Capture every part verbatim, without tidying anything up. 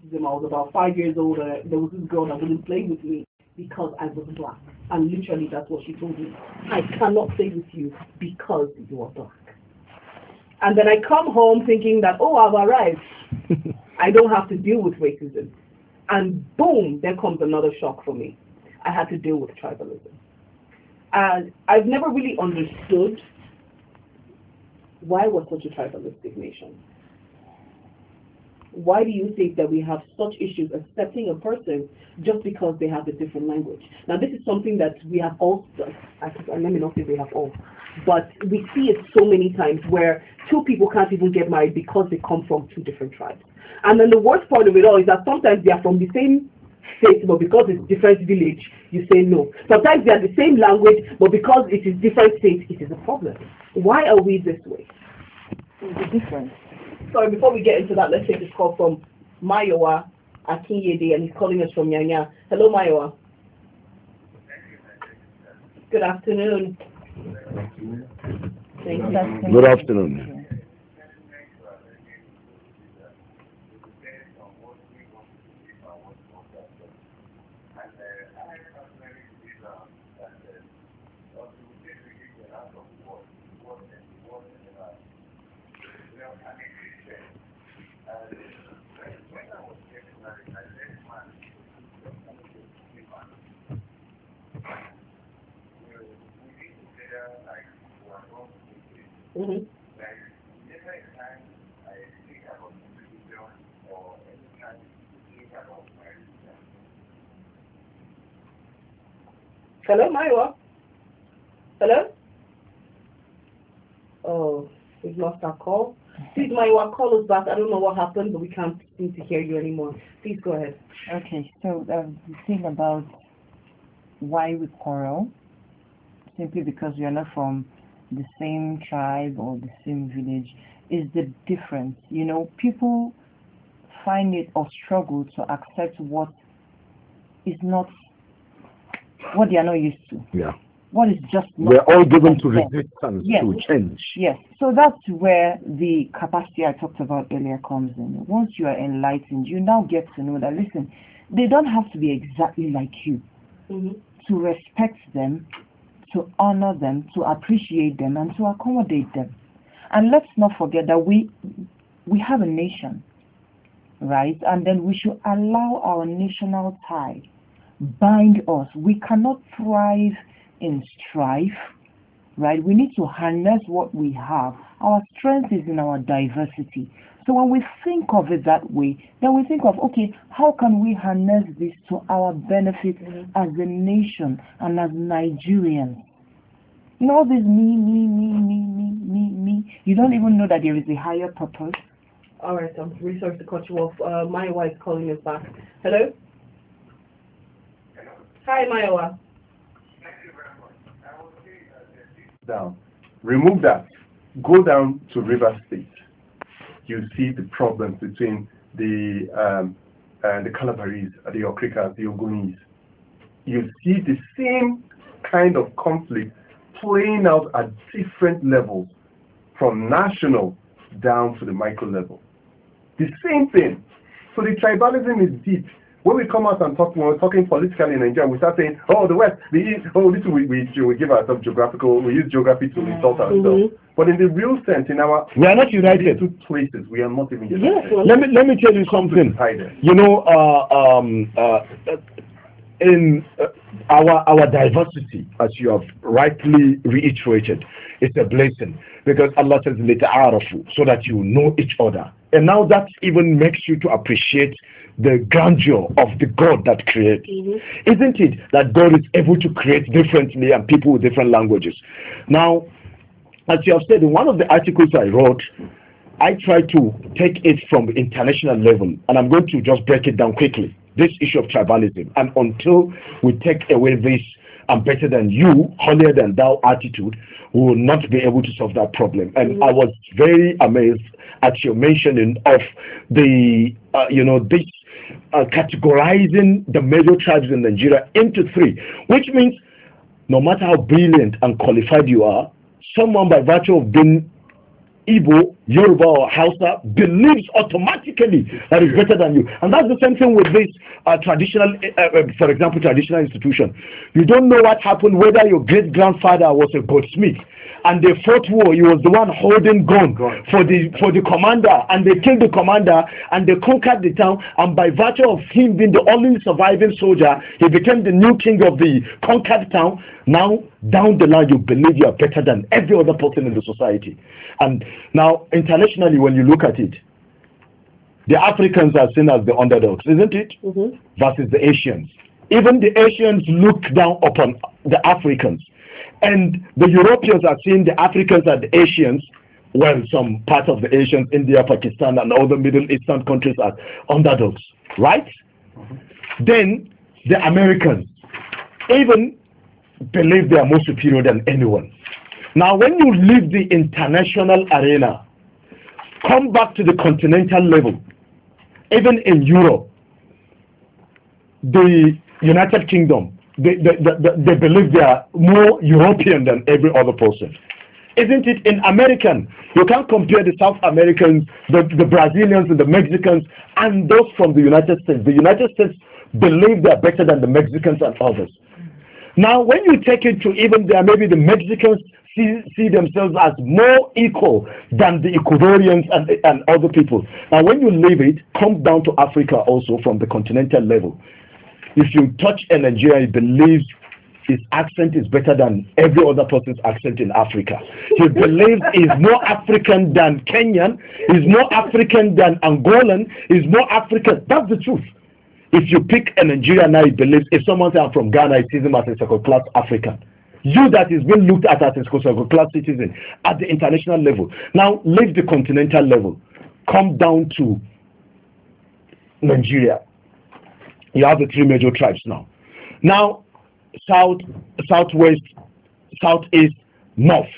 racism. I was about five years old, and there was this girl that wouldn't play with me because I was black. And literally, that's what she told me. I cannot play with you because you are black. And then I come home thinking that, oh, I've arrived. I don't have to deal with racism. And boom, there comes another shock for me. I had to deal with tribalism. And I've never really understood why we're such a tribalistic nation. Why do you think that we have such issues accepting a person just because they have a different language? Now, this is something that we have all, I, let me not say we have all, but we see it so many times where two people can't even get married because they come from two different tribes. And then the worst part of it all is that sometimes they are from the same state, but because it's different village, you say no. Sometimes they are the same language, but because it is different state, it is a problem. Why are we this way? It's a difference. Sorry, before we get into that, let's take this call from Mayowa Akinyede, and he's calling us from Nyanya. Hello, Mayowa. Good afternoon. Thank you. Good afternoon. Mm-hmm. Hello, Myra. Hello? Oh, we've lost our call. Please, Myra, call us back. I don't know what happened, but we can't seem to hear you anymore. Please go ahead. Okay, so um, the thing about why we quarrel, simply because we are not from the same tribe or the same village, is the difference. You know, people find it or struggle to accept what is not, what they are not used to. Yeah. What is just not. We're all given to resistance, yes. to change. Yes. So that's where the capacity I talked about earlier comes in. Once you are enlightened, you now get to know that, listen, they don't have to be exactly like you. Mm-hmm. To respect them, to honor them, to appreciate them, and to accommodate them. And let's not forget that we we have a nation, right? And then we should allow our national tie bind us. We cannot thrive in strife, right? We need to harness what we have. Our strength is in our diversity. So when we think of it that way, then we think of, okay, how can we harness this to our benefit mm-hmm. as a nation and as Nigerians? You know, this me, me, me, me, me, me, me. You don't even know that there is a higher purpose. All right, I'm really sorry to cut you off. Uh, my wife calling us back. Hello? Hi, Mayowa. Down. Remove that. Go down to River State. You see the problems between the um, uh, the Calabarese, the Okrikas, the Ogonis. You see the same kind of conflict playing out at different levels, from national down to the micro level. The same thing. So the tribalism is deep. When we come out and talk, when we're talking politically in Nigeria, we start saying, oh, the West, the East, oh, this we, we, we give ourselves geographical, we use geography to insult ourselves. Mm-hmm. But in the real sense, in our we are not united. Two places, we are not even united. Yes, well, let me let me tell you something. You know, uh, um, uh, in uh, our our diversity, as you have rightly reiterated, it's a blessing because Allah says "Lita'arafu," so that you know each other, and now that even makes you to appreciate the grandeur of the God that created. Mm-hmm. Isn't it that God is able to create differently and people with different languages? Now, as you have said, in one of the articles I wrote, I try to take it from the international level, and I'm going to just break it down quickly, this issue of tribalism. And until we take away this "I'm better than you, holier than thou" attitude, we will not be able to solve that problem. And mm-hmm. I was very amazed at your mentioning of the, uh, you know, this uh, categorizing the major tribes in Nigeria into three, which means no matter how brilliant and qualified you are, someone by virtue of being Igbo, Yoruba, or Hausa believes automatically that it's better than you. And that's the same thing with this uh, traditional, uh, uh, for example, traditional institution. You don't know what happened, whether your great-grandfather was a goldsmith and they fought war, he was the one holding gun for the for the commander, and they killed the commander and they conquered the town, and by virtue of him being the only surviving soldier, he became the new king of the conquered town. Now, down the line, you believe you are better than every other person in the society. And now, internationally, when you look at it, the Africans are seen as the underdogs, isn't it? Mm-hmm. Versus the Asians. Even the Asians look down upon the Africans. And the Europeans are seeing the Africans and the Asians, well, some part of the Asians, India, Pakistan, and other Middle Eastern countries as underdogs, right? Mm-hmm. Then the Americans even believe they are more superior than anyone. Now, when you leave the international arena, come back to the continental level, even in Europe, the United Kingdom, They, they, they, they believe they are more European than every other person. Isn't it? In American, you can't compare the South Americans, the, the Brazilians and the Mexicans and those from the United States. The United States believe they are better than the Mexicans and others. Now, when you take it to even there, maybe the Mexicans see, see themselves as more equal than the Ecuadorians and, and other people. Now, when you leave it, come down to Africa also from the continental level. If you touch a Nigerian, he believes his accent is better than every other person's accent in Africa. He believes he's more African than Kenyan, he's more African than Angolan, he's more African. That's the truth. If you pick a Nigerian now, he believes, if someone says I'm from Ghana, he sees him as a second-class African. You that is being looked at as a second-class citizen at the international level. Now, leave the continental level. Come down to Nigeria. You have the three major tribes now. Now, south, southwest, southeast, north.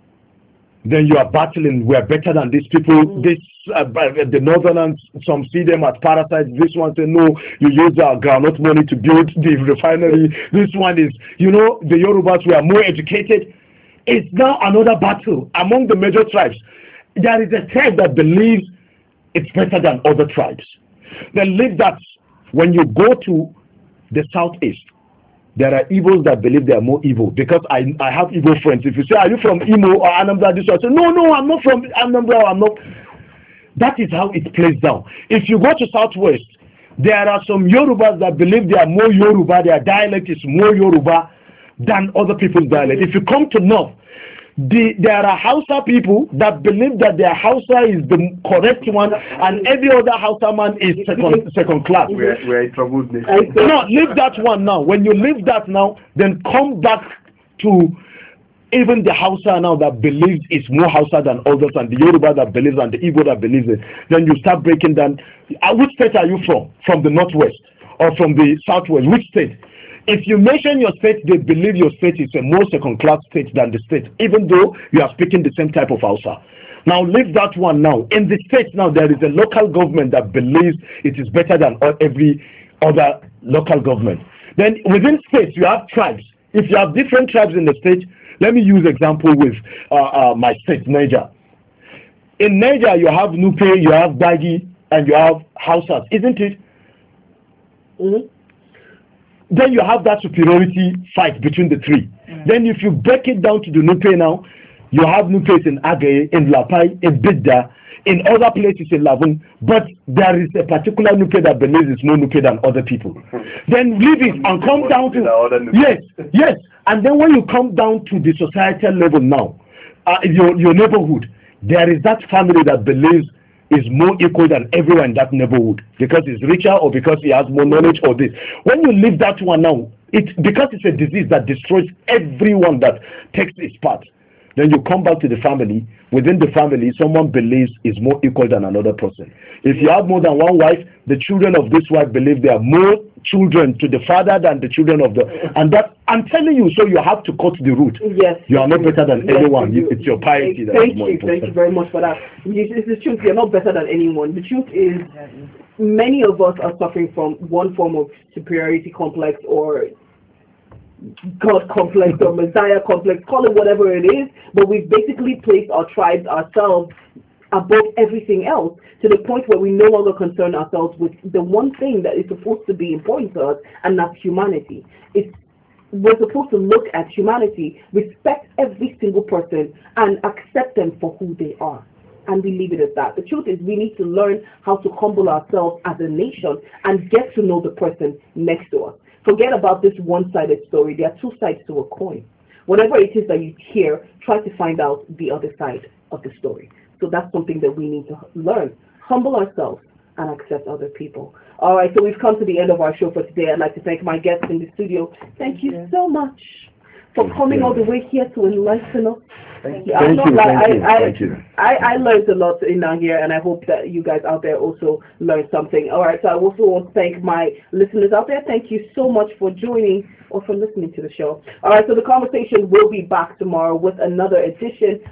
Then you are battling. We are better than these people. Mm-hmm. This uh, the northerners, some see them as parasites. This one say no. You use our groundnut money to build the refinery. This one is, you know, the Yorubas were more educated. It's now another battle among the major tribes. There is a tribe that believes it's better than other tribes. Then leave that. When you go to the southeast, there are Igbos that believe they are more evil, because I I have Igbo friends. If you say, are you from Imo or Anambra? This one, I say, no, no, I'm not from Anambra. I'm not. That is how it plays down. If you go to southwest, there are some Yorubas that believe they are more Yoruba. Their dialect is more Yoruba than other people's dialect. If you come to north, The, there are Hausa people that believe that their Hausa is the correct one, and every other Hausa man is second second class. We're, we're in trouble. No, leave that one now. When you leave that now, then come back to even the Hausa now that believes it's more Hausa than others, and the Yoruba that believes, and the Igbo that believes it. Then you start breaking down. Uh, which state are you from? From the northwest or from the southwest? Which state? If you mention your state, they believe your state is a more second-class state than the state, even though you are speaking the same type of Hausa. Now, leave that one now. In the state now, there is a local government that believes it is better than every other local government. Then within states, you have tribes. If you have different tribes in the state, let me use example with uh, uh, my state, Niger. In Niger, you have Nupe, you have Bagi, and you have Hausas, isn't it? Mm-hmm. Then you have that superiority fight between the three. Mm. Then if you break it down to the Nupe now, you have Nupes in Agaye, in Lapai, in Bidda, in other places in Lavun, but there is a particular Nupe that believes it's more Nupe than other people. Then leave it and come down to, yes, yes, and then when you come down to the societal level now, uh, your, your neighborhood, there is that family that believes is more equal than everyone in that neighborhood because he's richer or because he has more knowledge or this. When you leave that one now, it's because it's a disease that destroys everyone that takes its part. Then you come back to the family. Within the family, someone believes is more equal than another person. If you have more than one wife, the children of this wife believe there are more children to the father than the children of the, and that I'm telling you, so you have to cut the root. Yes, you are not better than yes, anyone. You, it's your piety that thank is more you, important. Thank you very much for that. It's the truth. You're not better than anyone. The truth is, many of us are suffering from one form of superiority complex, or God complex or Messiah complex, call it whatever it is, but we've basically placed our tribes, ourselves, above everything else, to the point where we no longer concern ourselves with the one thing that is supposed to be important to us, and that's humanity. It's We're supposed to look at humanity, respect every single person, and accept them for who they are. And we leave it at that. The truth is, we need to learn how to humble ourselves as a nation and get to know the person next to us. Forget about this one-sided story. There are two sides to a coin. Whatever it is that you hear, try to find out the other side of the story. So that's something that we need to learn. Humble ourselves and accept other people. All right, so we've come to the end of our show for today. I'd like to thank my guests in the studio. Thank you so much for coming all the way here to enlighten us. Thank you. Thank you. I, Thank you. I, Thank you. I, I learned a lot in here, and I hope that you guys out there also learned something. All right, so I also want to thank my listeners out there. Thank you so much for joining or for listening to the show. All right, so the conversation will be back tomorrow with another edition